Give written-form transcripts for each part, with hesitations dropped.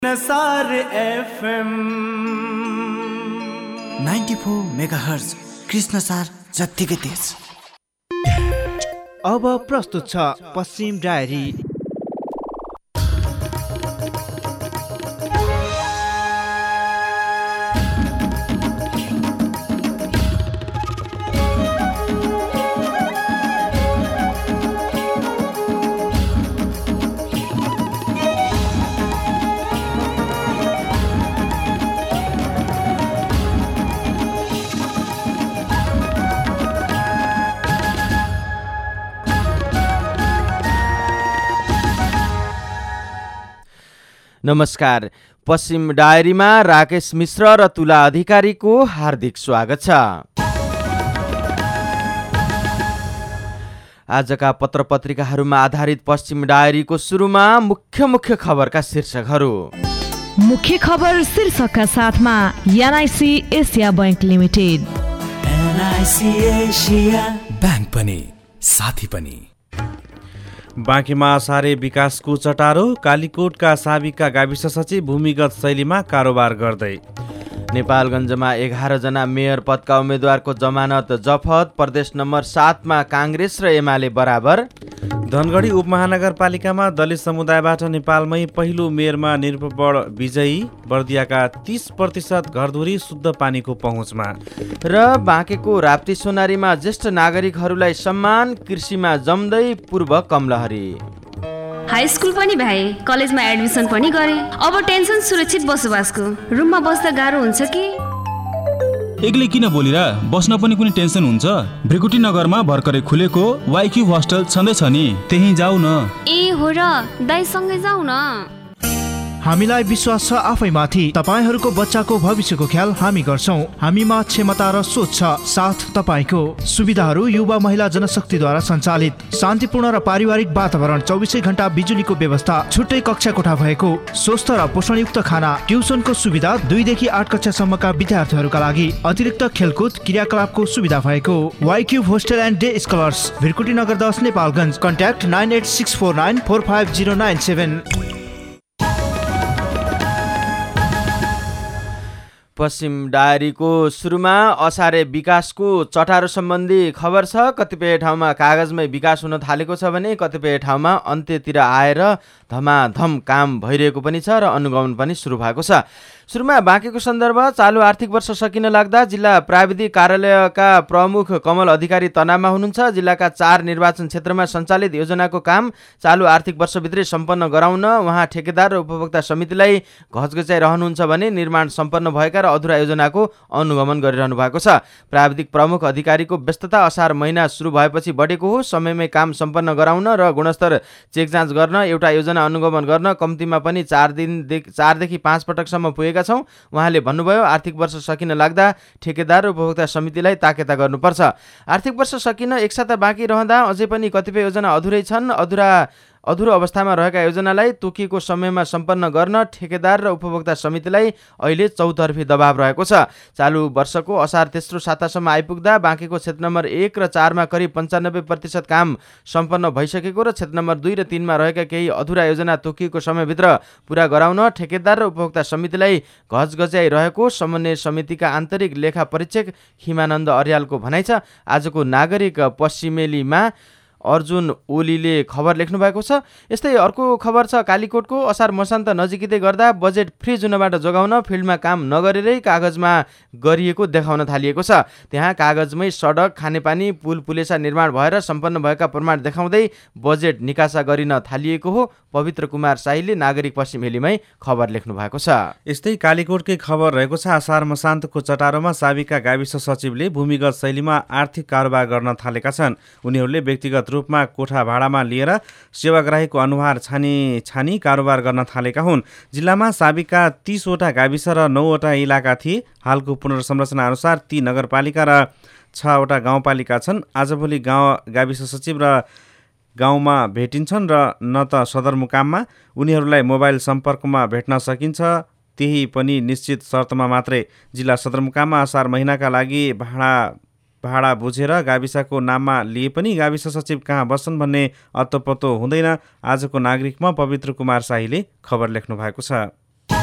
नसार FM 94 megahertz Krishnasar जत्तिकै तेज। अब प्रस्तुत छ पश्चिम डायरी। नमस्कार। पश्चिम डायरीमा राकेश मिश्र र तुला अधिकारीको हार्दिक स्वागत छ। आजका पत्रपत्रिकाहरूमा आधारित पश्चिम डायरीको सुरुमा मुख्य खबरका शीर्षकहरू। मुख्य खबर शीर्षकका साथमा NIC Asia Bank Limited. NIC Asia Bank पनि साथी पनि। बाँकीमा असारे विकासको चटारो, कालीकोटका साबिका गाविस सचिव भूमिगत शैलीमा कारोबार गर्दै। नेपालगञ्जमा 11 जना मेयर पदका उम्मेद्वारको जमानत जफत, प्रदेश नम्बर 7 मा काङ्ग्रेस र एमाले बराबर। धनगढी उपमहानगरपालिकामा दलित समुदायबाट नेपालमै पहिलो मेयरमा निरुपण विजयी, बर्दियाका 30% घरधुरी शुद्ध पानीको पहुँचमा। र बाँकेको राप्ती सोनारीमा ज्येष्ठ नागरिकहरूलाई सम्मान, कृषिमा जम्दै पूर्व कमलहरी। हाई स्कुल पनि भए, कलेजमा एडमिसन पनि गरे, अब टेन्सन सुरक्षित बसोबासको। रुममा बस्दा गाह्रो हुन्छ कि? एक्लै किन बोलिरा, बस्न पनि कुनै टेन्सन हुन्छ? भ्रिकुटी नगरमा भर्खरै खुलेको वाइक्यू होस्टल छँदैछ नि, त्यही जाऊ न। ए हो र, दाइसँगै जाऊ न। हामीलाई विश्वास छ आफैमाथि। तपाईहरूको बच्चाको भविष्यको ख्याल हामी गर्छौं। हामीमा क्षमता र सोच छ, साथ तपाईको। सुविधाहरू युवा महिला जनशक्तिद्वारा सञ्चालित, शान्तिपूर्ण र पारिवारिक वातावरण, 24 घण्टा बिजुलीको व्यवस्था, छुट्टै कक्षा कोठा भएको, स्वस्थ र पोषणयुक्त खाना, ट्युसनको सुविधा 2 देखि 8 कक्षासम्मका विद्यार्थीहरूका लागि, अतिरिक्त खेलकुद क्रियाकलापको सुविधा भएको। वाइक्युब hostel and day scholars, Bhrikuti Nagar 10 Nepalgunj. Contact 9864945097। पश्चिम डायरीको सुरुमा असारे विकासको चटारो सम्बन्धी खबर छ। कतिपय ठाउँमा कागजमै विकास हुन थालेको छ भने कतिपय ठाउँमा अन्त्यतिर आएर धमाधम काम भइरहेको पनि छ र अनुगमन पनि सुरु भएको छ। सुरुमा बाँकेको सन्दर्भ। चालु आर्थिक वर्ष सकिन लाग्दा जिल्ला प्राविधिक कार्यालयका प्रमुख कमल अधिकारी तनावमा हुनुहुन्छ। जिल्लाका 4 निर्वाचन क्षेत्रमा सञ्चालित योजनाको काम चालु आर्थिक वर्षभित्रै सम्पन्न गराउन उहाँ ठेकेदार र उपभोक्ता समितिलाई घचघचाइरहनुहुन्छ भने निर्माण सम्पन्न भएका र अधुरा योजनाको अनुगमन गरिरहनु भएको छ। प्राविधिक प्रमुख अधिकारीको व्यस्तता असार महिना सुरु भएपछि बढेको हो। समयमै काम सम्पन्न गराउन र गुणस्तर चेक जाँच गर्न, एउटा योजना अनुगमन गर्न कम्तीमा पनि 4 देखि 5 पटकसम्म पुगेका छौं। उहाँले भन्नुभयो, आर्थिक वर्ष सकिन लाग्दा ठेकेदार र उपभोक्ता समितिलाई ताकेता गर्नुपर्छ। आर्थिक वर्ष सकिन 1 साता बाँकी रहँदा अझै पनि कतिपय योजना अधुरै छन्। अधुरो अवस्थामा रहेका योजनालाई तोकिएको समयमा सम्पन्न गर्न ठेकेदार र उपभोक्ता समितिलाई अहिले चौतर्फी दबाव रहेको छ। चालु वर्षको असार तेस्रो सातासम्म आइपुग्दा बाँकेको क्षेत्र नम्बर 1 र 4 मा करिब 95% काम सम्पन्न भइसकेको र क्षेत्र नम्बर 2 र 3 मा रहेका केही अधुरा योजना तोकिएको समयभित्र पूरा गराउन ठेकेदार र उपभोक्ता समितिलाई घचघच्याइरहेको समन्वय समितिका आन्तरिक लेखा परीक्षक हिमानन्द अर्यालको भनाइ छ। आजको नागरिक पश्चिमेलीमा अर्जुन ओलीले खबर लेख्नु भएको छ। यस्तै अर्को खबर छ कालीकोटको। असार मसान्त नजिकै गर्दा बजेट फ्रिज हुनबाट जोगाउन फिल्डमा काम नगरेरै कागजमा गरिएको देखाउन थालिएको छ। त्यहाँ कागजमै सडक, खानेपानी, पुल पुलेसा निर्माण भएर सम्पन्न भएका प्रमाण देखाउँदै बजेट निकासा गरिन थालिएको हो। पवित्र कुमार शाहीले नागरिक पश्चिमेलीमै खबर लेख्नु भएको छ। यस्तै कालीकोटकै खबर रहेको छ। असार मसान्तको चटारोमा साबिका गाविस सचिवले भूमिगत शैलीमा आर्थिक कारोबार गर्न थालेका छन्। उनीहरूले व्यक्तिगत रूपमा कोठा भाडामा लिएर सेवाग्राहीको अनुहार छानी कारोबार गर्न थालेका हुन्। जिल्लामा साबिका 30 वटा गाविस र 9 वटा इलाका थिए। हालको पुनर्संरचना अनुसार ती नगरपालिका र 6 वटा गाउँपालिका छन्। आजभोलि गाविस सचिव र गाउँमा भेटिन्छन् र न त सदरमुकाममा। उनीहरूलाई मोबाइल सम्पर्कमा भेट्न सकिन्छ, त्यही पनि निश्चित शर्तमा मात्रै। जिल्ला सदरमुकाममा असार महिनाका लागि भाडा बुझेर गाविसको नाममा लिए पनि गाविस सचिव कहाँ बस्छन् भन्ने अत्तोपत्तो हुँदैन। आजको नागरिकमा पवित्र कुमार शाहीले खबर लेख्नु भएको छ।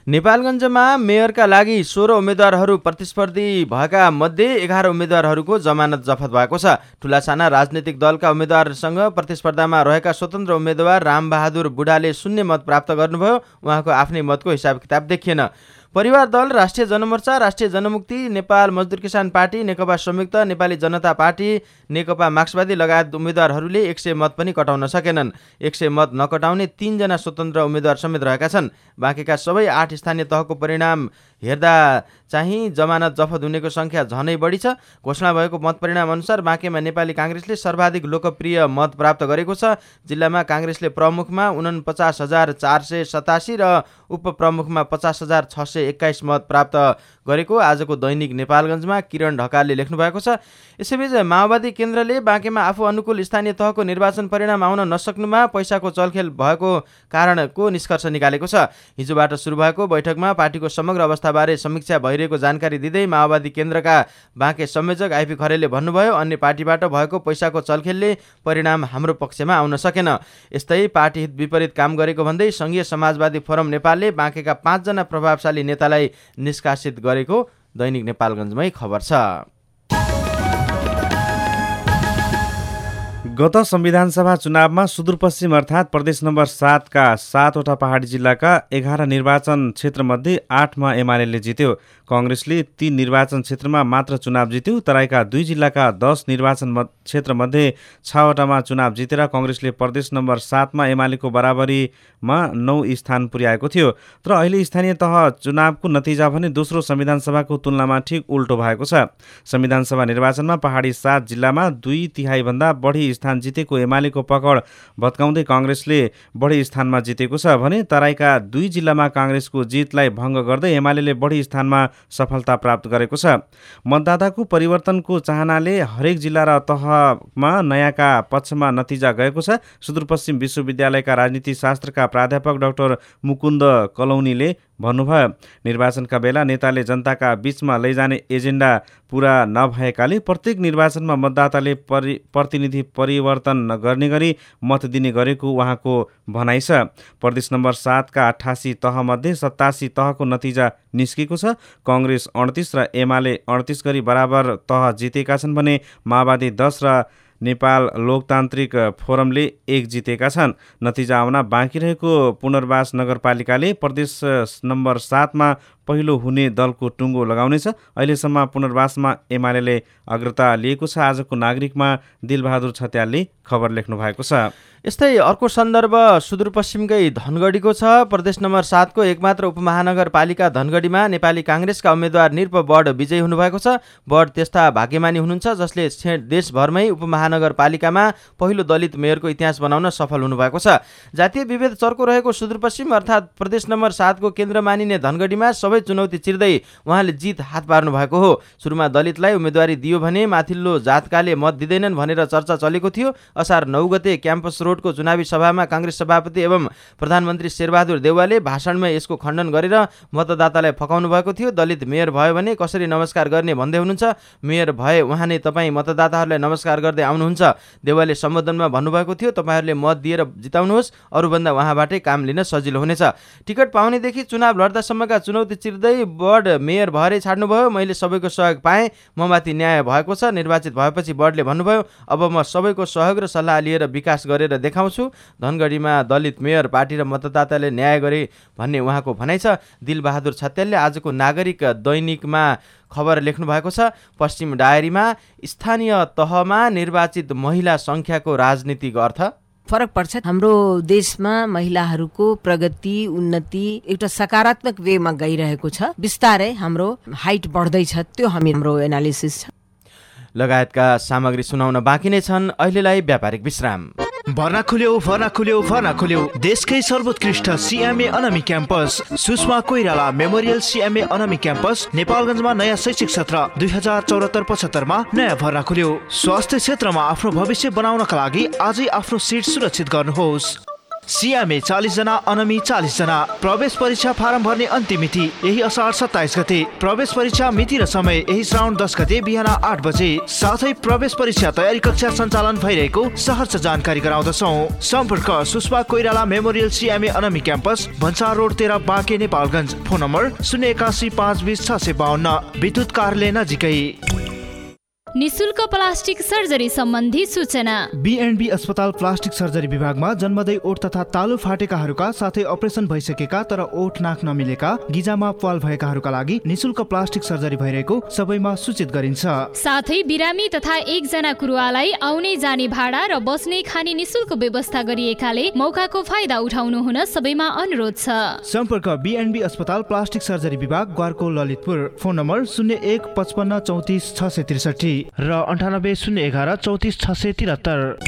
नेपालगञ्जमा मेयरका लागि 16 उम्मेद्वारहरू प्रतिस्पर्धी भएका मध्ये 11 उम्मेद्वारहरूको जमानत जफत भएको छ। ठुलासाना राजनीतिक दलका उम्मेद्वारसँग प्रतिस्पर्धामा रहेका स्वतन्त्र उम्मेद्वार रामबहादुर बुढाले 0 मत प्राप्त गर्नुभयो। उहाँको आफ्नै मतको हिसाब किताब देखिएन। परिवार दल, राष्ट्रिय जनमोर्चा, राष्ट्रिय जनमुक्ति, नेपाल मजदुर किसान पार्टी, नेकपा संयुक्त, नेपाली जनता पार्टी, नेकपा मार्क्सवादी लगायत उम्मेद्वारहरूले 100 मत पनि कटाउन सकेनन्। 100 मत नकटाउने 3 जना स्वतन्त्र उम्मेद्वार समेत रहेका छन्। बाँकीका सबै 8 स्थानीय तहको परिणाम हेर्दा चाहिँ जमानत जफत हुनेको सङ्ख्या झनै बढी छ। घोषणा भएको मत परिणाम अनुसार बाँकेमा नेपाली काङ्ग्रेसले सर्वाधिक लोकप्रिय मत प्राप्त गरेको छ। जिल्लामा काङ्ग्रेसले प्रमुखमा 49,487 र उपप्रमुखमा 50,621 मत प्राप्त गरेको आजको दैनिक नेपालगञ्जमा किरण ढकालले लेख्नु भएको छ। यसैबीच माओवादी केन्द्रले बाँकेमा आफू अनुकूल स्थानीय तहको निर्वाचन परिणाम आउन नसक्नुमा पैसाको चलखेल भएको कारणको निष्कर्ष निकालेको छ। हिजोबाट सुरु भएको बैठकमा पार्टीको समग्र अवस्थाबारे समीक्षा भइरहेको जानकारी दिँदै माओवादी केन्द्रका बाँके संयोजक आइपी खरेलले भन्नुभयो, अन्य पार्टीबाट भएको पैसाको चलखेलले परिणाम हाम्रो पक्षमा आउन सकेन। यस्तै पार्टी हित विपरीत काम गरेको भन्दै संघीय समाजवादी फोरम नेपालले बाँकेका 5 जना प्रभावशाली नेतालाई निष्कासित गरेको दैनिक नेपालगञ्जमै खबर छ। गत संविधानसभा चुनावमा सुदूरपश्चिम अर्थात् प्रदेश नम्बर 7 का 7वटा पहाडी जिल्लाका 11 निर्वाचन क्षेत्रमध्ये 8मा एमाले जित्यो। काङ्ग्रेसले 3 निर्वाचन क्षेत्रमा मात्र चुनाव जित्यो। तराईका 2 जिल्लाका 10 निर्वाचन क्षेत्रमध्ये 6वटामा चुनाव जितेर काङ्ग्रेसले प्रदेश नम्बर 7मा एमालेको बराबरीमा 9 स्थान पुर्याएको थियो। तर अहिले स्थानीय तह चुनावको नतिजा भने दोस्रो संविधानसभाको तुलनामा ठिक उल्टो भएको छ। संविधानसभा निर्वाचनमा पहाडी 7 जिल्लामा 2/3 भन्दा बढी स्थान जितेको एमालेको पकड भत्काउँदै काङ्ग्रेसले बढी स्थानमा जितेको छ भने तराईका 2 जिल्लामा काङ्ग्रेसको जितलाई भङ्ग गर्दै एमाले बढी स्थानमा सफलता प्राप्त गरेको छ। मतदाताको परिवर्तनको चाहनाले हरेक जिल्ला र तहमा नयाँका पक्षमा नतिजा गएको छ। सुदूरपश्चिम विश्वविद्यालयका राजनीति शास्त्रका प्राध्यापक डाक्टर मुकुन्द कलौनीले भन्नुभयो, निर्वाचनका बेला नेताले जनताका बीचमा लैजाने एजेन्डा पूरा नभएकाले प्रत्येक निर्वाचनमा मतदाताले प्रतिनिधि परिवर्तन गर्ने गरी मत दिने गरेको उहाँको भनाइ छ। प्रदेश नम्बर 7 का 88 तहमध्ये 87 तहको नतिजा निस्केको छ। काङ्ग्रेस 38 र एमाले 38 गरी बराबर तह जितेका छन् भने माओवादी 10 र नेपाल लोकतान्त्रिक फोरमले 1 जितेका छन्। नतिजा आउन बाँकी रहेको पुनर्वास नगरपालिकाले प्रदेश नम्बर 7मा पहिलो हुने दलको टुङ्गो लगाउनेछ। अहिलेसम्म पुनर्वासमा एमाले अग्रता लिएको छ। आजको नागरिकमा दिलबहादुर छत्यालले खबर लेख्नु भएको छ। यस्तै अर्को सन्दर्भ सुदूरपश्चिमकै धनगढीको छ। प्रदेश नम्बर 7 को एकमात्र उपमहानगरपालिका धनगढीमा नेपाली काङ्ग्रेसका उम्मेद्वार निरप बड विजयी हुनुभएको छ। बड त्यस्ता भाग्यमानी हुनुहुन्छ जसले देशभरमै उपमहानगरपालिकामा पहिलो दलित मेयरको इतिहास बनाउन सफल हुनुभएको छ। जातीय विभेद चर्को रहेको सुदूरपश्चिम अर्थात् प्रदेश नम्बर 7 को केन्द्र मानिने धनगढीमा सबै चुनौती चिर्दै उहाँले जित हात पार्नु भएको हो। सुरुमा दलितलाई उम्मेदवारी दियो भने माथिल्लो जातकाले मत दिँदैनन् भनेर चर्चा चलेको थियो। असार 9 गते क्याम्पस रोडको चुनावी सभामा काङ्ग्रेस सभापति एवं प्रधानमन्त्री शेरबहादुर देउवाले भाषणमा यसको खण्डन गरेर मतदातालाई फकाउनु भएको थियो। दलित मेयर भयो भने कसरी नमस्कार गर्ने भन्दै हुनुहुन्छ। मेयर भए उहाँ नै तपाईँ मतदाताहरूलाई नमस्कार गर्दै आउनुहुन्छ। देउवाले सम्बोधनमा भन्नुभएको थियो, तपाईँहरूले मत दिएर जिताउनुहोस्, अरूभन्दा उहाँबाटै काम लिन सजिलो हुनेछ। टिकट पाउनेदेखि चुनाव लड्दासम्मका चुनौती चिर्दै बड मेयर भएरै छाड्नुभयो। मैले सबैको सहयोग पाएँ, ममाथि न्याय भएको छ। निर्वाचित भएपछि बडले भन्नुभयो, अब म सबैको सहयोग र सल्लाह लिएर विकास गरेर देखाउँछु। धनगढीमा दलित मेयर पार्टी र मतदाताले न्याय गरे भन्ने उहाँको भनाइ छ। दिलबहादुर छत्यालले आजको नागरिक दैनिकमा खबर लेख्नु भएको छ। पश्चिम डायरीमा स्थानीय तहमा निर्वाचित महिला सङ्ख्याको राजनीतिक अर्थ फरक पर्छ। हाम्रो देशमा महिलाहरूको प्रगति उन्नति एउटा सकारात्मक वेमा गइरहेको छ। बिस्तारै हाम्रो हाइट बढ्दैछ, त्यो हाम्रो एनालिसिस छ। लगायतका सामग्री सुनाउन बाँकी नै छन्। अहिलेलाई व्यापारिक विश्राम। भर्ना खुल्यो देशकै सर्वोत्कृष्ट CMA Anami campus Sushma Koirala memorial CMA Anami campus नेपालगञ्जमा नयाँ शैक्षिक सत्र 2074-75 मा नयाँ भर्ना खुल्यो। स्वास्थ्य क्षेत्रमा आफ्नो भविष्य बनाउनका लागि आजै आफ्नो सिट सुरक्षित गर्नुहोस्। सियामे 40 जना, अनमी 40 जना। प्रवेश परीक्षा फारम भर्ने अन्तिम मिति यही असार 27 गते। प्रवेश परीक्षा मिति र समय यही श्रावण 10 गते बिहान 8 बजे। साथै प्रवेश परीक्षा तयारी कक्षा सञ्चालन भइरहेको सहर्ष जानकारी गराउँदछौँ। सम्पर्क Sushma Koirala memorial CMA Anami campus, Bhansar road 13, Banke, Nepalganj. Phone number 081 520 652। विद्युत कार्यालय नजिकै। निशुल्क प्लास्टिक सर्जरी सम्बन्धी सूचना। B&B अस्पताल प्लास्टिक सर्जरी विभागमा जन्मदै ओठ तथा तालु फाटेकाहरूका साथै अपरेसन भइसकेका तर ओठ नाक नमिलेका, गिजामा प्वाल भएकाहरूका लागि निशुल्क प्लास्टिक सर्जरी भइरहेको सबैमा सूचित गरिन्छ। साथै बिरामी तथा एकजना कुरुवालाई आउने जाने भाडा र बस्ने खाने निशुल्क व्यवस्था गरिएकाले मौकाको फाइदा उठाउनु हुन सबैमा अनुरोध छ। सम्पर्क B&B अस्पताल प्लास्टिक सर्जरी विभाग, ग्वारको, ललितपुर। फोन नम्बर 01 55 34 663 र 98 011 34 673।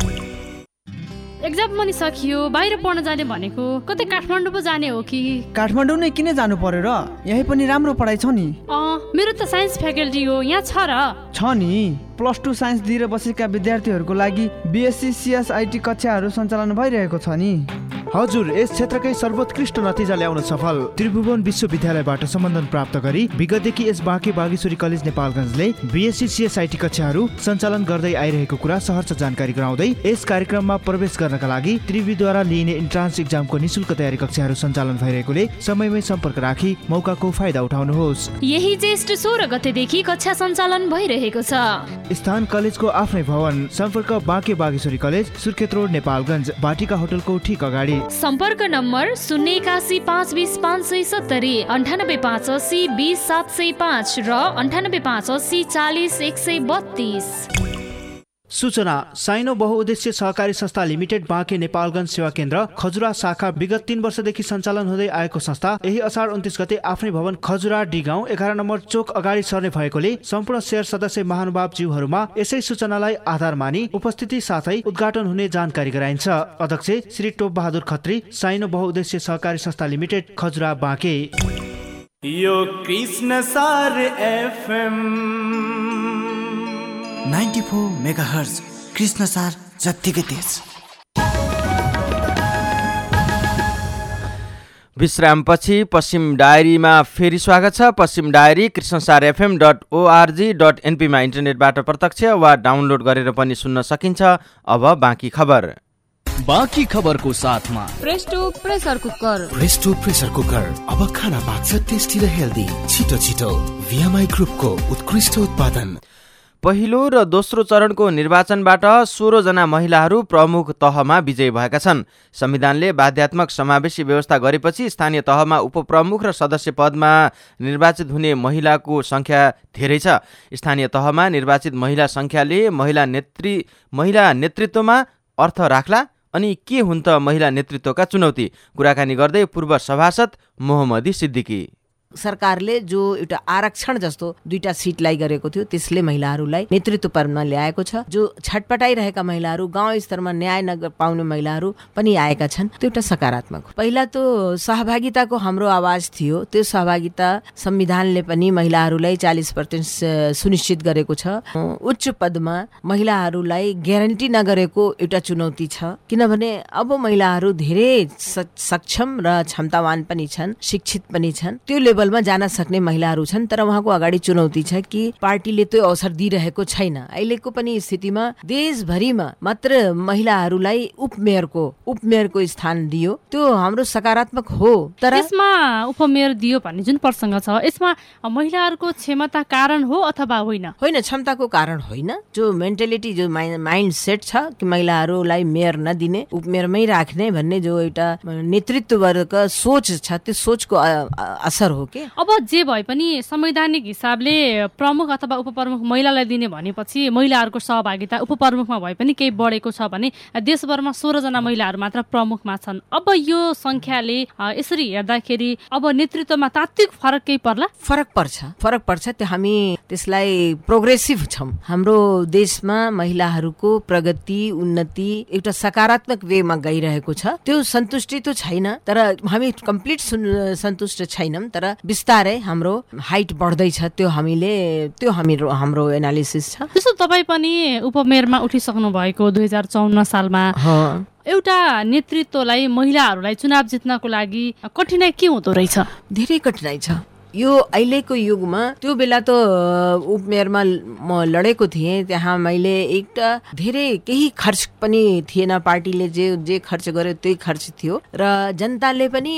एक्जाम पनि सकियो, बाहिर पढ्न जाने भनेको कतै काठमाडौँ पो जाने हो कि? काठमाडौँ नै किन जानु पर्यो र? यही पनि राम्रो पढाइ छ नि। मेरो त साइन्स फ्याकल्टी हो, यहाँ छ र? छ नि। +2 साइन्स दिएर बसेका विद्यार्थीहरूको लागि BSc CSIT कक्षाहरू सञ्चालन भइरहेको छ नि। हजुर, यस क्षेत्रकै सर्वोत्कृष्ट नतिजा ल्याउन सफल त्रिभुवन विश्वविद्यालयबाट सम्बन्धन प्राप्त गरी विगतदेखि यस बाँके बागेश्वरी कलेज नेपालगञ्जले BSc CSIT कक्षाहरू सञ्चालन गर्दै आइरहेको कुरा सहर्ष जानकारी गराउँदै यस कार्यक्रममा प्रवेश गर्नका लागि त्रिविद्वारा लिइने इन्ट्रान्स एक्जामको निशुल्क तयारी कक्षाहरू सञ्चालन भइरहेकोले समयमै सम्पर्क राखी मौकाको फाइदा उठाउनुहोस्। यही ज्येष्ठ 16 गतेदेखि कक्षा सञ्चालन भइरहेको छ। स्थान कलेजको आफ्नै भवन। सम्पर्क बाँके बागेश्वरी कलेज, सुर्खेत रोड, नेपालगञ्ज, बाटिका होटलको ठीक अगाडि। सम्पर्क नम्बर 081 520 570, 98 580 20 705 र 98 580 40 132। सूचना। साइनो बहुउद्देश्य सहकारी संस्था लिमिटेड, बाँके, नेपालगञ्ज सेवा केन्द्र, खजुरा शाखा विगत 3 वर्षदेखि सञ्चालन हुँदै आएको संस्था यही असार 29 गते आफ्नै भवन खजुरा डी गाउँ 11 नम्बर चोक अगाडि सर्ने भएकोले सम्पूर्ण शेयर सदस्य महानुभाव जीवहरूमा यसै सूचनालाई आधार मानी उपस्थिति साथै उद्घाटन हुने जानकारी गराइन्छ। अध्यक्ष श्री टोप बहादुर खत्री, साइनो बहुउद्देश्य सहकारी संस्था लिमिटेड, खजुरा, बाँके। यो कृष्ण सार FM 94 मेगाहर्ज कृष्ण सार जत्तिकै तेज। विश्रामपछि पश्चिम डायरीमा फेरि स्वागत छ। पश्चिम डायरी krishnasarfm.org.np मा इन्टरनेटबाट प्रत्यक्ष वा डाउनलोड गरेर पनि सुन्न सकिन्छ। अब बाँकी खबर। बाँकी खबरको साथमा Presto pressure cooker. Presto pressure cooker अब खाना पाक्छ टेस्टी र हेल्दी। छिटो छिटो VMI ग्रुपको उत्कृष्ट उत्पादन। पहिलो र दोस्रो चरणको निर्वाचनबाट 16 जना महिलाहरू प्रमुख तहमा विजयी भएका छन्। संविधानले बाध्यात्मक समावेशी व्यवस्था गरेपछि स्थानीय तहमा उपप्रमुख र सदस्य पदमा निर्वाचित हुने महिलाको संख्या धेरै छ। स्थानीय तहमा निर्वाचित महिला संख्याले महिला नेतृत्वमा अर्थ राख्ला? अनि के हुन् त महिला नेतृत्वका चुनौती? कुराकानी गर्दै पूर्व सभासद मोहम्मदी सिद्दिकी। सरकारले जो एउटा आरक्षण जस्तो 2टा सिटलाई गरेको थियो त्यसले महिलाहरूलाई नेतृत्व पदमा ल्याएको छ। जो छटपटाइरहेका महिलाहरू, गाउँ स्तरमा न्याय नपाउने महिलाहरू पनि आएका छन्। त्यो एउटा सकारात्मक। पहिला त सहभागिताको हाम्रो आवाज थियो, त्यो सहभागिता संविधानले पनि महिलाहरूलाई 40% सुनिश्चित गरेको छ। उच्च पदमा महिलाहरूलाई ग्यारेन्टी नगरेको एउटा चुनौती छ, किनभने अब महिलाहरू धेरै सक्षम र क्षमतावान पनि छन्, शिक्षित पनि छन्, त्यो लेभलमा जान सक्ने महिलाहरू छन्। तर उहाँको अगाडि चुनौती छ कि पार्टीले त्यो अवसर दिइरहेको छैन। अहिलेको पनि स्थितिमा देशभरिमा मात्र महिलाहरूलाई उपमेयरको स्थान दियो, त्यो हाम्रो सकारात्मक हो। तर यसमा उपमेयर दियो भन्ने जुन प्रसङ्ग छ, यसमा महिलाहरूको क्षमता कारण हो अथवा होइन? होइन, क्षमताको कारण होइन। जो मेन्टालिटी, जो माइन्ड सेट छ कि महिलाहरूलाई मेयर नदिने, उपमेयरमै राख्ने भन्ने जो एउटा नेतृत्वका सोच छ, त्यो सोचको असर हो। अब जे भए पनि संवैधानिक हिसाबले प्रमुख अथवा उपप्रमुख महिलालाई दिने भनेपछि महिलाहरूको सहभागिता उपप्रमुखमा भए पनि केही बढेको छ भने देशभरमा 16 जना महिलाहरू मात्र प्रमुखमा छन्। अब यो संख्याले यसरी हेर्दाखेरि अब नेतृत्वमा तात्विक फरक केही पर्ला? फरक पर्छ। त्यो हामी त्यसलाई प्रोग्रेसिभ छौँ। हाम्रो देशमा महिलाहरूको प्रगति, उन्नति एउटा सकारात्मक वेमा गइरहेको छ। त्यो सन्तुष्टि त छैन, तर हामी कम्प्लिट सन्तुष्ट छैनौँ। तर बिस्तारै हाम्रो हाइट बढ्दैछ। त्यो हाम्रो एनालिसिस छ। त्यसो तपाईँ पनि उपमेयरमा उठिसक्नु भएको 2054 सालमा एउटा नेतृत्वलाई महिलाहरूलाई चुनाव जित्नको लागि कठिनाइ के हुँदो रहेछ? धेरै कठिनाइ छ। यो अहिलेको युगमा त्यो बेला त उपमेयरमा म लडेको थिएँ, त्यहाँ मैले एउटा धेरै केही खर्च पनि थिएन, पार्टीले जे खर्च गर्यो त्यही खर्च थियो र जनताले पनि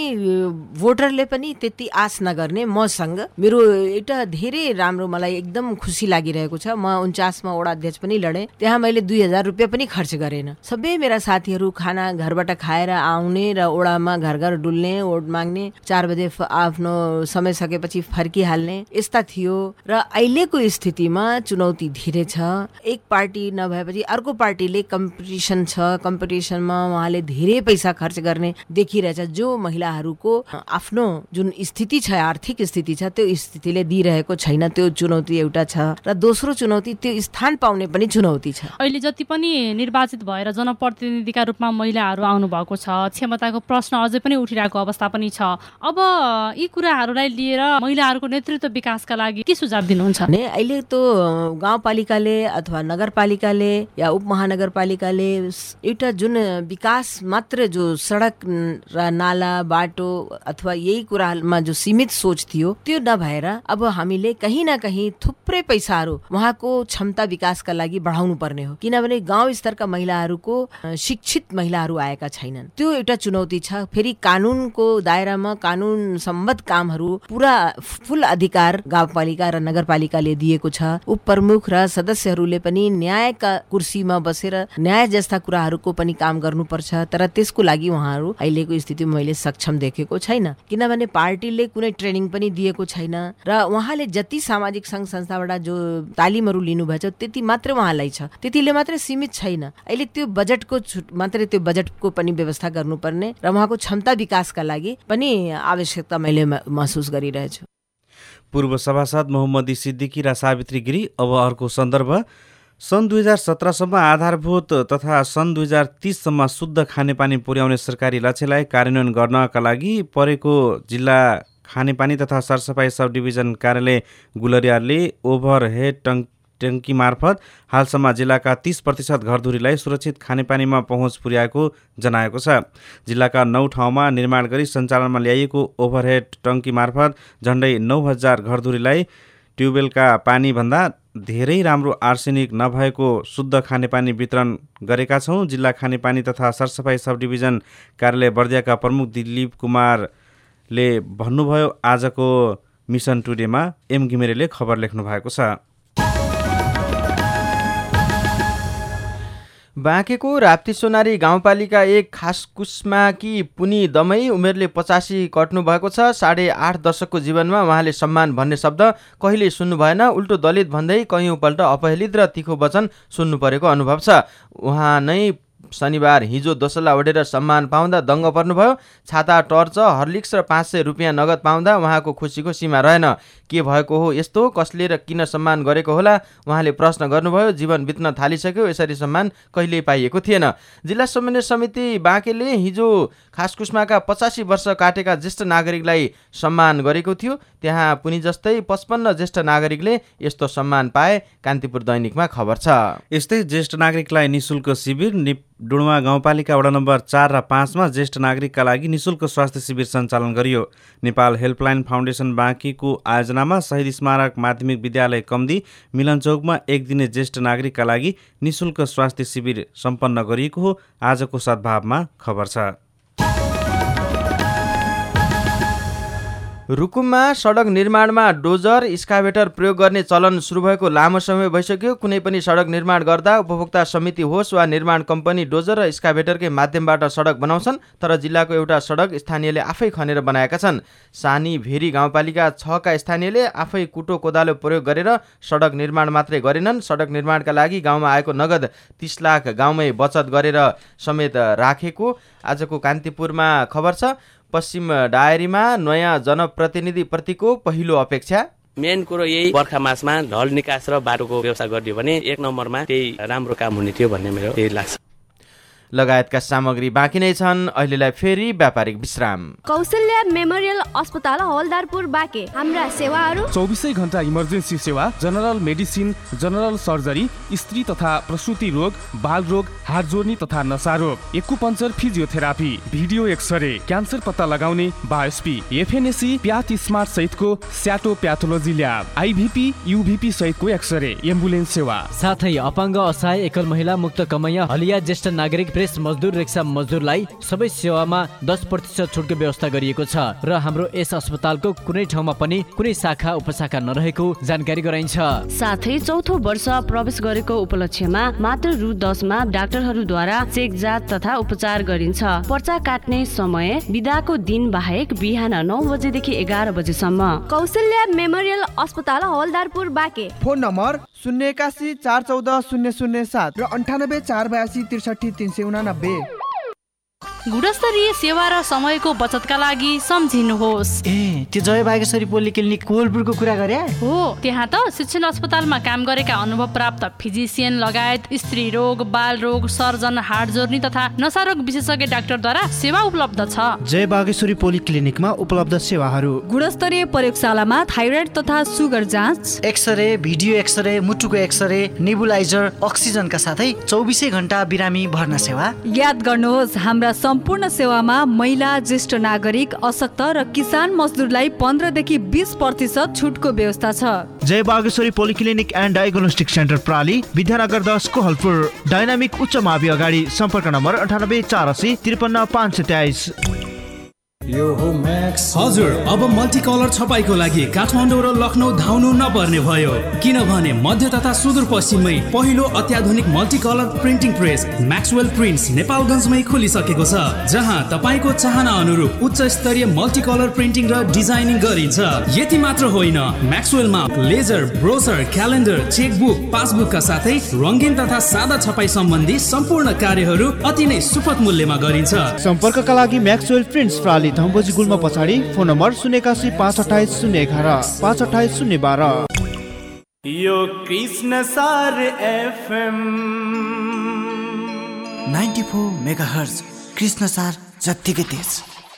भोटरले पनि त्यति आश नगर्ने मसँग मेरो एउटा धेरै राम्रो मलाई एकदम खुसी लागिरहेको छ। म 49मा वडा अध्यक्ष पनि लडेँ, त्यहाँ मैले 2000 रुपियाँ पनि खर्च गरेन। सबै मेरा साथीहरू खाना घरबाट खाएर आउने र ओडामा घर घर डुल्ने, वोट माग्ने, 4 बजे आफ्नो समय सके पछि फर्किहाल्ने यस्ता थियो। र अहिलेको स्थितिमा चुनौती धेरै छ। एक पार्टी नभएपछि अर्को पार्टीले कम्पिटिसन छ, कम्पिटिसनमा उहाँले धेरै पैसा खर्च गर्ने देखिरहेछ। जो महिलाहरूको आफ्नो जुन स्थिति छ, आर्थिक स्थिति छ, त्यो स्थितिले दिइरहेको छैन। त्यो चुनौती एउटा छ। र दोस्रो चुनौती त्यो स्थान पाउने पनि चुनौती छ। अहिले जति पनि निर्वाचित भएर जनप्रतिनिधिका रूपमा महिलाहरू आउनु भएको छ, क्षमताको प्रश्न अझै पनि उठिरहेको अवस्था पनि छ। अब यी कुराहरूलाई लिएर महिलाहरूको नेतृत्व विकासका लागि के सुझाव दिनुहुन्छ? अहिले त गाउँपालिकाले अथवा नगरपालिकाले या उपमहानगरपालिकाले एउटा जुन विकास मात्र जो सडक र नाला बाटो अथवा यही कुरामा जो सीमित सोच थियो त्यो नभएर अब हामीले कहीँ न कहीँ थुप्रै पैसाहरू उहाँको क्षमता विकासका लागि बढाउनु पर्ने हो। किनभने गाउँ स्तरका महिलाहरूको शिक्षित महिलाहरू आएका छैनन्। त्यो एउटा चुनौती छ। फेरि कानुनको दायरामा कानुन सम्बद्ध कामहरू पुरा फुल अधिकार गाउँपालिका र नगरपालिकाले दिएको छ। उपप्रमुख र सदस्यहरूले पनि न्यायका कुर्सीमा बसेर न्याय जस्ता कुराहरूको पनि काम गर्नुपर्छ। तर त्यसको लागि उहाँहरू अहिलेको स्थितिमा मैले सक्षम देखेको छैन। किनभने पार्टीले कुनै ट्रेनिङ पनि दिएको छैन र उहाँले जति सामाजिक सङ्घ संस्थाबाट जो तालिमहरू लिनुभएछ त्यति मात्रै उहाँलाई छ, त्यतिले मात्रै सीमित छैन। अहिले त्यो बजेटको पनि व्यवस्था गर्नुपर्ने र उहाँको क्षमता विकासका लागि पनि आवश्यकता मैले महसुस गरिरहेछु। पूर्व सभासद मोहम्मदी सिद्दिकी र सावित्री गिरी। अब अर्को सन्दर्भ, सन् 2017 सम्म आधारभूत तथा सन् 2030 सम्म शुद्ध खानेपानी पुर्याउने सरकारी लक्ष्यलाई कार्यान्वयन गर्नका लागि परेको जिल्ला खानेपानी तथा सरसफाई सब डिभिजन कार्यालय गुलरियाले ओभरहेड ट्याङ्की मार्फत हालसम्म जिल्लाका 30% घरधुरीलाई सुरक्षित खानेपानीमा पहुँच पुर्याएको जनाएको छ। जिल्लाका 9 ठाउँमा निर्माण गरी सञ्चालनमा ल्याइएको ओभरहेड टङ्की मार्फत झन्डै 9000 घरधुरीलाई ट्युबवेलका पानीभन्दा धेरै राम्रो आर्सेनिक नभएको शुद्ध खानेपानी वितरण गरेका छौँ। जिल्ला खानेपानी तथा सरसफाई सब डिभिजन कार्यालय बर्दियाका प्रमुख दिलीप कुमारले भन्नुभयो। आजको मिसन टुडेमा एम घिमिरेले खबर लेख्नु भएको छ। बाँकेको राप्ती सोनारी गाउँपालिका 1 खासकुस्माकी पुनी दमै उमेरले 85 कट्नु भएको छ। 8.5 दशकको जीवनमा उहाँले सम्मान भन्ने शब्द कहिले सुन्नु भएन। उल्टो दलित भन्दै कैयौँपल्ट अपहेलित र तीखो वचन सुन्नु परेको अनुभव छ। उहाँ नै शनिबार हिजो दोसल्ला ओढेर सम्मान पाउँदा दङ्ग पर्नुभयो। छाता, टर्च, हर्लिक्स र 500 रुपियाँ नगद पाउँदा उहाँको खुसीको सीमा रहेन। के भएको हो यस्तो? कसले र किन सम्मान गरेको होला? उहाँले प्रश्न गर्नुभयो। जीवन बित्न थालिसक्यो, यसरी सम्मान कहिल्यै पाइएको थिएन। जिल्ला समन्वय समिति बाँकेले हिजो खासकुस्माका 85 वर्ष काटेका ज्येष्ठ नागरिकलाई सम्मान गरेको थियो। त्यहाँ पुनि जस्तै 55 ज्येष्ठ नागरिकले यस्तो सम्मान पाए। कान्तिपुर दैनिकमा खबर छ। यस्तै ज्येष्ठ नागरिकलाई निशुल्क शिविर। डुडुमा गाउँपालिका वडा नम्बर 4 र 5 मा ज्येष्ठ नागरिकका लागि निशुल्क स्वास्थ्य शिविर सञ्चालन गरियो। नेपाल हेल्पलाइन फाउन्डेसन बाँकीको आयोजनामा शहीद स्मारक माध्यमिक विद्यालय कम्दी मिलनचौकमा 1 दिने ज्येष्ठ नागरिकका लागि निशुल्क स्वास्थ्य शिविर सम्पन्न गरिएको हो। आजको सद्भावमा खबर छ। रुकुममा सडक निर्माणमा डोजर स्काभेटर प्रयोग गर्ने चलन सुरु भएको लामो समय भइसक्यो। कुनै पनि सडक निर्माण गर्दा उपभोक्ता समिति होस् वा निर्माण कम्पनी डोजर र स्काभेटरकै माध्यमबाट सडक बनाउँछन्। तर जिल्लाको एउटा सडक स्थानीयले आफै खनेर बनाएका छन्। सानी भेरी गाउँपालिका 6 का स्थानीयले आफै कुटो कोदालो प्रयोग गरेर सडक निर्माण मात्रै गरेनन्। सडक निर्माणका लागि गाउँमा आएको नगद 30 लाख गाउँमै बचत गरेर समेत राखेको आजको कान्तिपुरमा खबर छ। पश्चिम डायरीमा नयाँ जनप्रतिनिधि प्रतिको पहिलो अपेक्षा। मेन कुरो यही बर्खा मासमा ढल निकास र बाटोको व्यवस्था गरिदियो भने 1 नम्बरमा त्यही राम्रो काम हुने थियो भन्ने मेरो त्यही लाग्छ। लगायतका सामग्री बाँकी नै छन्। अहिलेलाई फेरि व्यापारिक विश्राम। कौशल्या मेमोरियल अस्पताल हवलदारपुर बाँके। हाम्रा सेवाहरू 24 घण्टा इमर्जेन्सी सेवा, जनरल मेडिसिन, जनरल सर्जरी, स्त्री तथा प्रसूति रोग, बाल रोग, हाड जोड्नी तथा नशा रोग, acupuncture, physiotherapy, video X-ray, cancer पत्ता लगाउने, बायोस्पी, एफएनएसी, प्याथ स्मार्ट सहितको स्याटो प्याथोलोजी ल्याब, आइभिपी, युभिपी सहितको एक्सरे, एम्बुलेन्स सेवा, साथै अपाङ्ग, असहाय, एकल महिला, मुक्त कमैया, हलिया, ज्येष्ठ नागरिक, प्रेस मजदुर, रिक्सा मजदुरलाई सबै सेवामा 10% छुटको व्यवस्था गरिएको छ र हाम्रो यस अस्पतालको कुनै ठाउँमा पनि कुनै शाखा उपशाखा नरहेको जानकारी गराइन्छ। साथै चौथो वर्ष प्रवेश गरेको उपलक्ष्यमा मात्र रु 10 मा डाक्टरहरूद्वारा चेक जाँच तथा उपचार गरिन्छ। पर्चा काट्ने समय बिदाको दिन बाहेक बिहान 9 बजेदेखि 11 बजेसम्म। कौशल्या मेमोरियल अस्पताल हवलदारपुर बाँके। फोन नम्बर 081 414 007 र 98 482 63 389। गुणस्तरीय सेवा र समयको बचतका लागि सम्झिनुहोस्। त्यो जय बागेश्वरी पोलिक्लिनिक कोलपुरको कुरा गरे हो। त्यहाँ त शिक्षण अस्पतालमा काम गरेका अनुभव प्राप्त फिजिसियन लगायत स्त्री रोग, बाल रोग, सर्जन, हाड जोड्नी तथा नशा रोग विशेषज्ञ डाक्टरद्वारा सेवा उपलब्ध छ। जय बागेश्वरी पोलिक्लिनिकमा उपलब्ध सेवाहरू: गुणस्तरीय प्रयोगशालामा थाइरोइड तथा सुगर जाँच, एक्सरे, भिडियो एक्सरे, मुटुको एक्सरे, नेबुलाइजर, अक्सिजनका साथै 24 घण्टा बिरामी भर्ना सेवा। याद गर्नुहोस्, हाम्रा सम्पूर्ण सेवामा महिला, ज्येष्ठ नागरिक, अशक्त र किसान मजदुरलाई 15 देखि 20% छुटको व्यवस्था छ। Jai Bageshwari polyclinic and diagnostic centre प्राली, विद्यानगर 10 कोहलपुर। डायनामिक उच्च मावि अगाडि। सम्पर्क नम्बर 98 480 53 523। यो हो म्याक्स। हजुर, अब मल्टिकलर छपाईको लागि काठमाडौँ र लखनऊ धाउनु नपर्ने भयो, किनभने मध्य तथा सुदूरपश्चिममै पहिलो अत्याधुनिक multicolour printing press Maxwell prints नेपालगञ्जमै खोलिसकेको छ, जहाँ तपाईँको चाहना अनुरूप उच्च स्तरीय मल्टिकलर प्रिन्टिङ र डिजाइनिङ गरिन्छ। यति मात्र होइन, म्याक्सवेलमा लेजर, ब्रोसर, क्यालेन्डर, चेकबुक, पासबुकका साथै रङ्गीन तथा सादा छपाई सम्बन्धी सम्पूर्ण कार्यहरू अति नै सुपथ मूल्यमा गरिन्छ। सम्पर्कका लागि म्याक्सवेल प्रिन्ट्स प्राली, धम्बोजी गुल्मा पछाडि। Phone number 081 528 011 528 012। यो कृष्ण सार एफएम 94 मेगाहर्ज, कृष्ण सार जत्तिकै तेज।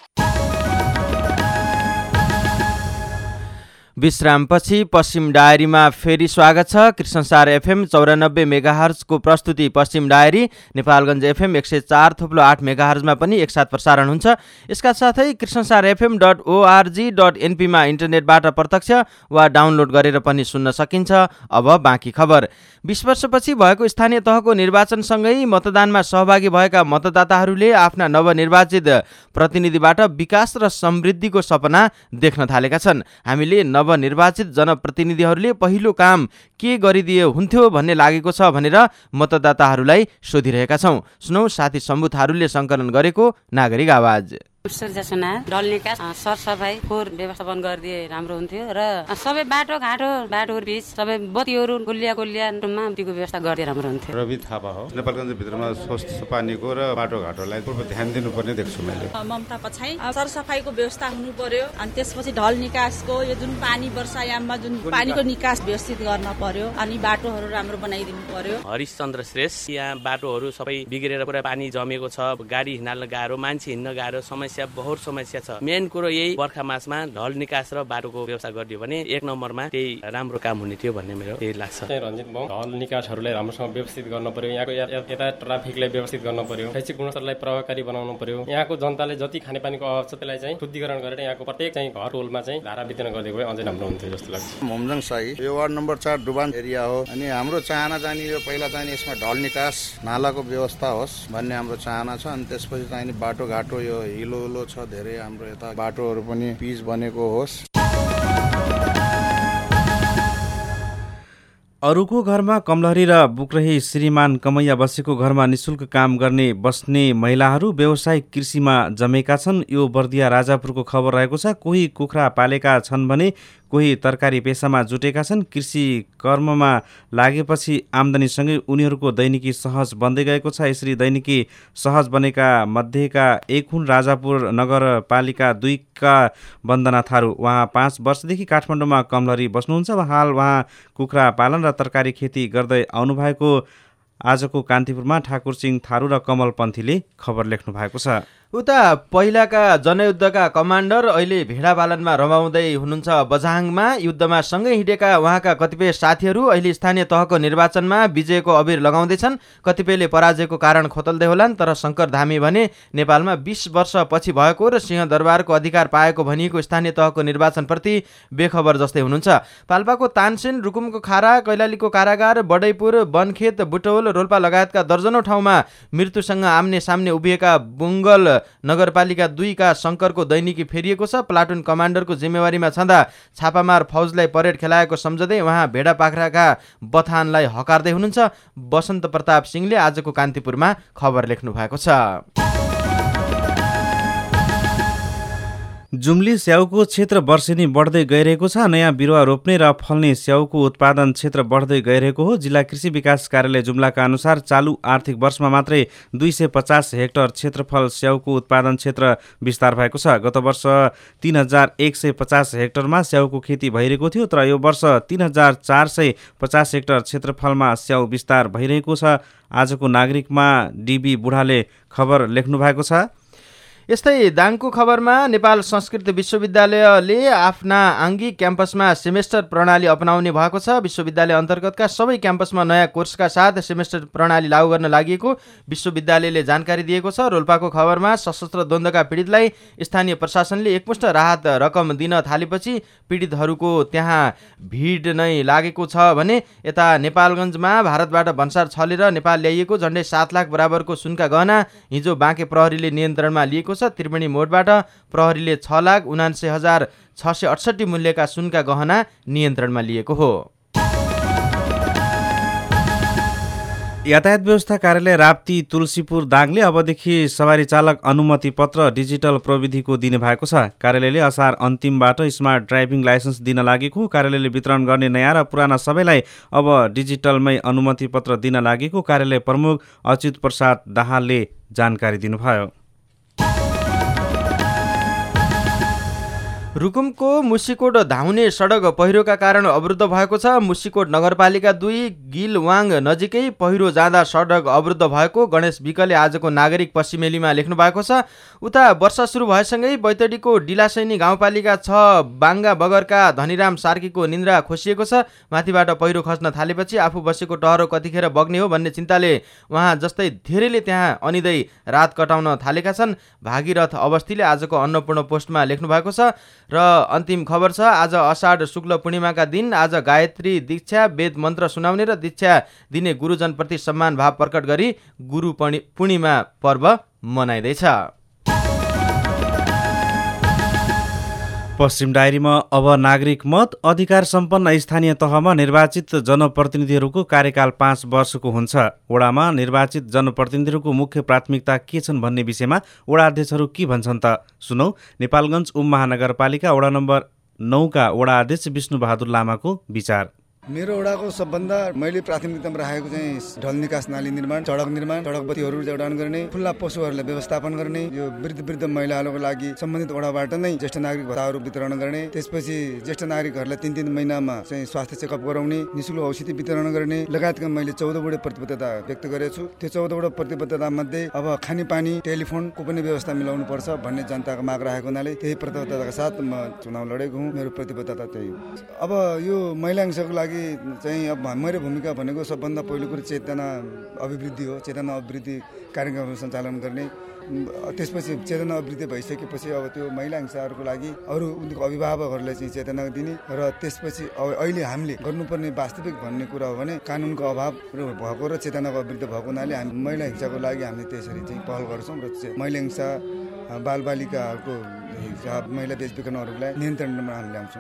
विश्रामपछि पश्चिम डायरीमा फेरि स्वागत छ। कृष्णसार एफएम 94 मेगाहर्जको प्रस्तुति पश्चिम डायरी नेपालगञ्ज एफएम 104.8 मेगाहर्जमा पनि एकसाथ प्रसारण हुन्छ। यसका साथै कृष्णसार fm.org.np मा इन्टरनेटबाट प्रत्यक्ष वा डाउनलोड गरेर पनि सुन्न सकिन्छ। अब बाँकी खबर। 20 वर्षपछि भएको स्थानीय तहको निर्वाचनसँगै मतदानमा सहभागी भएका मतदाताहरूले आफ्ना नवनिर्वाचित प्रतिनिधिबाट विकास र समृद्धिको सपना देख्न थालेका छन्। हामीले नवनिर्वाचित जनप्रतिनिधिहरूले पहिलो काम के गरिदिए हुन्थ्यो भन्ने लागेको छ भनेर मतदाताहरूलाई सोधिरहेका छौँ। सुनौ साथी सम्बु थारूले सङ्कलन गरेको नागरिक आवाज। डल्नेका सरसफाई फोहोर व्यवस्थापन गरिदिए राम्रो हुन्थ्यो र सबै बाटोघाटो बाटोहरू बिच सबै बत्तीहरू गोलियामा तीको व्यवस्था गरिदिए राम्रो हुन्थ्यो। रवि थापा हो। नेपालगञ्ज भित्रमा स्वच्छ पानीको र बाटोघाटोलाई पूर्व ध्यान दिनुपर्ने देख्छु मैले। ममता पछाइ सरसफाईको व्यवस्था हुनु पर्यो, अनि त्यसपछि ढल निकासको यो जुन पानी वर्षायाममा जुन पानीको निकास व्यवस्थित गर्न पर्यो, अनि बाटोहरू राम्रो बनाइदिनु पर्यो। हरिशचन्द्र श्रेष्ठ, यहाँ बाटोहरू सबै बिग्रेर पुरा पानी जमेको छ, गाडी हिँड्न गाह्रो, मान्छे हिँड्न गाह्रो, बहुत समस्या छ। मेन कुरो यही बर्खा मासमा ढल निकास र बाटोको व्यवस्था गरिदियो भने 1 नम्बरमा त्यही राम्रो काम हुने थियो भन्ने मेरो त्यही लाग्छ। रञ्जित भाउ, ढल निकासहरूलाई राम्रोसँग व्यवस्थित गर्न पर्यो, यहाँको यता ट्राफिकलाई व्यवस्थित गर्न पर्यो, शैक्षिक गुणस्तरलाई प्रभावकारी बनाउनु पर्यो, यहाँको जनताले जति खानेपानीको अभाव छ त्यसलाई चाहिँ शुद्धिकरण गरेर यहाँको प्रत्येक चाहिँ घर टोलमा चाहिँ धारा वितरण गरिदिएको भए अझै राम्रो हुन्थ्यो जस्तो लाग्छ। मोमजङ साई, यो वार्ड नम्बर 4 डुबान एरिया हो, अनि हाम्रो चाहना चाहिँ यो पहिला चाहिँ यसमा ढल निकास नालाको व्यवस्था होस् भन्ने हाम्रो चाहना छ, अनि त्यसपछि चाहिँ बाटोघाटो यो हिलो छ धेरै, हाम्रो यता बाटोहरू पनि पिच बनेको होस्। अरूको घरमा कमलहरी र बुक्रही श्रीमान कमैया बसेको घरमा निशुल्क काम गर्ने बस्ने महिलाहरू व्यावसायिक कृषिमा जमेका छन्। यो बर्दिया राजापुरको खबर रहेको छ। कोही कुखुरा पालेका छन् भने कोही तरकारी पेसामा जुटेका छन्। कृषि कर्ममा लागेपछि आम्दानीसँगै उनीहरूको दैनिकी सहज बन्दै गएको छ। यसरी दैनिकी सहज बनेका मध्येका एक हुन् राजापुर नगरपालिका 2 का वन्दना थारू। उहाँ 5 वर्षदेखि काठमाडौँमा कमलहरी बस्नुहुन्छ। हाल उहाँ कुखुरा पालन र तरकारी खेती गर्दै आउनुभएको आजको कान्तिपुरमा ठाकुर सिंह थारू र कमल पन्थीले खबर लेख्नु भएको छ। उता पहिलाका जनयुद्धका कमान्डर अहिले भेडा पालनमा रमाउँदै हुनुहुन्छ बझाङमा। युद्धमा सँगै हिँडेका उहाँका कतिपय साथीहरू अहिले स्थानीय तहको निर्वाचनमा विजयको अबिर लगाउँदैछन्। कतिपयले पराजयको कारण खोतल्दै होलान्, तर शङ्कर धामी भने नेपालमा 20 वर्षपछि भएको र सिंहदरबारको अधिकार पाएको भनिएको स्थानीय तहको निर्वाचनप्रति बेखबर जस्तै हुनुहुन्छ। पाल्पाको तानसेन, रुकुमको खारा, कैलालीको कारागार, बडैपुर, वनखेत, बुटौल, रोल्पा लगायतका दर्जनौं ठाउँमा मृत्युसँग आम्ने सामने उभिएका बुङ्गल नगरपालिका 2 का शङ्करको दैनिकी फेरिएको छ। प्लाटुन कमान्डरको जिम्मेवारीमा छँदा छापामार फौजलाई परेड खेलाएको सम्झँदै उहाँ भेडा पाख्राका बथानलाई हकार्दै हुनुहुन्छ। वसन्त प्रताप सिंहले आजको कान्तिपुरमा खबर लेख्नु भएको छ। जुम्ली स्याउको क्षेत्र वर्षेनी बढ्दै गइरहेको छ। नयाँ बिरुवा रोप्ने र फल्ने स्याउको उत्पादन क्षेत्र बढ्दै गइरहेको हो। जिल्ला कृषि विकास कार्यालय जुम्लाका अनुसार चालु आर्थिक वर्षमा मात्रै 250 हेक्टर क्षेत्रफल स्याउको उत्पादन क्षेत्र विस्तार भएको छ। गत वर्ष 3150 हेक्टरमा स्याउको खेती भइरहेको थियो, तर यो वर्ष 3450 हेक्टर क्षेत्रफलमा स्याउ विस्तार भइरहेको छ। आजको नागरिकमा डिबी बुढाले खबर लेख्नु भएको छ। यस्तै दाङको खबरमा नेपाल संस्कृत विश्वविद्यालयले आफ्ना आङ्गिक क्याम्पसमा सेमेस्टर प्रणाली अपनाउने भएको छ। विश्वविद्यालय अन्तर्गतका सबै क्याम्पसमा नयाँ कोर्सका साथ सेमेस्टर प्रणाली लागू गर्न लागि विश्वविद्यालयले जानकारी दिएको छ। रोल्पाको खबरमा सशस्त्र द्वन्द्वका पीडितलाई स्थानीय प्रशासनले एकमुष्ट राहत रकम दिन थालेपछि पीडितहरूको त्यहाँ भिड नै लागेको छ भने यता नेपालगञ्जमा भारतबाट भन्सार छलेर नेपाल ल्याइएको झन्डै 7 लाख बराबरको सुनका गहना हिजो बाँके प्रहरीले नियन्त्रणमा लिएको छ। त्रिवेणी मोडबाट प्रहरीले 6,79,668 मूल्यका सुनका गहना नियन्त्रणमा लिएको हो। यातायात व्यवस्था कार्यालय राप्ती तुलसीपुर दाङले अबदेखि सवारी चालक अनुमति पत्र डिजिटल प्रविधिको दिने भएको छ। कार्यालयले असार अन्तिमबाट स्मार्ट ड्राइभिङ लाइसेन्स दिन लागेको। कार्यालयले वितरण गर्ने नयाँ र पुराना सबैलाई अब डिजिटलमै अनुमति पत्र दिन लागेको कार्यालय प्रमुख अच्युत प्रसाद दाहालले जानकारी दिनुभयो। रुकुमको मुसिकोट धाउने सडक पहिरोका कारण अवरुद्ध भएको छ। मुसिकोट नगरपालिका 2 गिलवाङ नजिकै पहिरो जाँदा सडक अवरुद्ध भएको गणेश विकले आजको नागरिक पश्चिमेलीमा लेख्नु भएको छ। उता वर्षा सुरु भएसँगै बैतडीको डिलासैनी गाउँपालिका 6 बाङ्गा बगरका धनीराम सार्कीको निन्द्रा खोसिएको छ। माथिबाट पहिरो खस्न थालेपछि आफू बसेको टहरो कतिखेर बग्ने हो भन्ने चिन्ताले उहाँ जस्तै धेरैले त्यहाँ अनिदै रात कटाउन थालेका छन्। भागीरथ अवस्थीले आजको अन्नपूर्ण पोस्टमा लेख्नु भएको छ। र अन्तिम खबर छ, आज अषाढ शुक्ल पूर्णिमाका दिन आज गायत्री दीक्षा, वेद मन्त्र सुनाउने र दीक्षा दिने गुरुजनप्रति सम्मान भाव प्रकट गरी गुरु पूर्णिमा पर्व मनाइँदैछ। पश्चिम डायरीमा अब नागरिक मत। अधिकार सम्पन्न स्थानीय तहमा निर्वाचित जनप्रतिनिधिहरूको कार्यकाल 5 वर्षको हुन्छ। वडामा निर्वाचित जनप्रतिनिधिहरूको मुख्य प्राथमिकता के छन् भन्ने विषयमा वडा अध्यक्षहरू के भन्छन् त सुनौ। नेपालगञ्ज उपमहानगरपालिका वडा नम्बर 9 का वडा अध्यक्ष विष्णु बहादुर लामाको विचार। मेरो वडाको सबभन्दा मैले प्राथमिकतामा राखेको चाहिँ ढल निकास नाली निर्माण, सडक निर्माण, सडक बत्तीहरू जडान गर्ने, खुल्ला पशुहरूलाई व्यवस्थापन गर्ने, यो वृद्ध महिलाहरूको लागि सम्बन्धित वडाबाट नै ज्येष्ठ नागरिक भत्ताहरू वितरण गर्ने, त्यसपछि ज्येष्ठ नागरिकहरूलाई 3 महिनामा चाहिँ स्वास्थ्य चेकअप गराउने, निःशुल्क औषधि वितरण गर्ने लगायतका मैले 14 वटा प्रतिबद्धता व्यक्त गरेको छु। त्यो 14 वटा प्रतिबद्धता मध्ये अब खानेपानी, टेलिफोनको पनि व्यवस्था मिलाउनु पर्छ भन्ने जनताको माग राखेको हुनाले त्यही प्रतिबद्धताका साथ म चुनाव लडेको हुँ। मेरो प्रतिबद्धता त्यही हो। अब यो महिला अंशको लागि चाहिँ अब मेरो भूमिका भनेको सबभन्दा पहिलो कुरो चेतना अभिवृद्धि हो। चेतना अभिवृद्धि कार्यक्रमहरू सञ्चालन गर्ने, त्यसपछि चेतना अभिवृद्धि भइसकेपछि अब त्यो महिला हिंसाहरूको लागि अरू उनीहरूको अभिभावकहरूलाई चाहिँ चेतना दिने र त्यसपछि अहिले हामीले गर्नुपर्ने वास्तविक भन्ने कुरा हो भने कानुनको अभाव भएको र चेतनाको अभिवृद्धि भएको हुनाले हामी महिला हिंसाको लागि हामीले त्यसरी चाहिँ पहल गर्छौँ र महिला हिंसा, बालबालिकाहरूको हिंसा, महिला बेचबिखनहरूलाई नियन्त्रणमा हामी ल्याउँछौँ।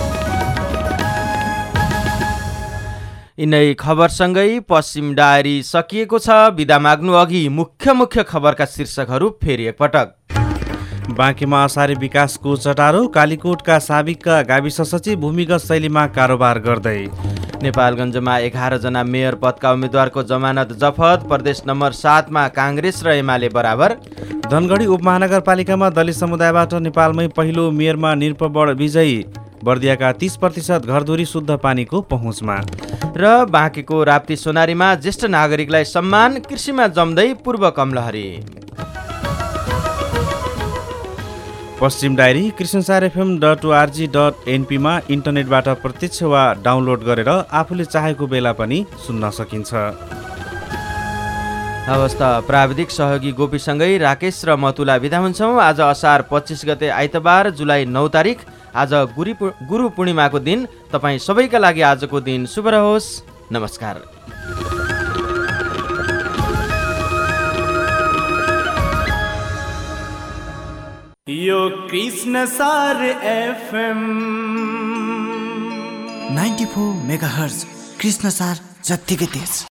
यिनै खबरसँगै पश्चिम डायरी सकिएको छ। बिदा माग्नु अघि मुख्य खबरका शीर्षकहरू फेरि एकपटक। बाँकेमा असारे विकासको चटारो, कालीकोटका साबिकका गाविस सचिव भूमिगत शैलीमा कारोबार गर्दै। नेपालगञ्जमा 11 जना मेयर पदका उम्मेद्वारको जमानत जफत, प्रदेश नम्बर 7 मा काङ्ग्रेस र एमाले बराबर। धनगढी उपमहानगरपालिकामा दलित समुदायबाट नेपालमै पहिलो मेयरमा निरपबड विजयी। बर्दियाका 30% घरधुरी शुद्ध पानीको पहुँचमा। र बाँकेको राप्ती सोनारीमा ज्येष्ठ नागरिकलाई सम्मान, कृषिमा जम्दै पूर्व कमलहरी। पश्चिम डायरी कृष्णसार.fm.org.np मा इन्टरनेटबाट प्रत्यक्ष वा डाउनलोड गरेर आफूले चाहेको बेला पनि सुन्न सकिन्छ। हवस् त, प्राविधिक सहयोगी गोपीसँगै राकेश र मतुला बिदा हुन्छौँ। आज असार 25 गते आइतबार जुलाई 9 तारिक, आज गुरु पूर्णिमाको दिन। तपाईँ सबैका लागि आजको दिन शुभ रहोस्। नमस्कार। यो कृष्णसार FM 94 मेगाहर्ज कृष्णसार जत्तिकै तेज।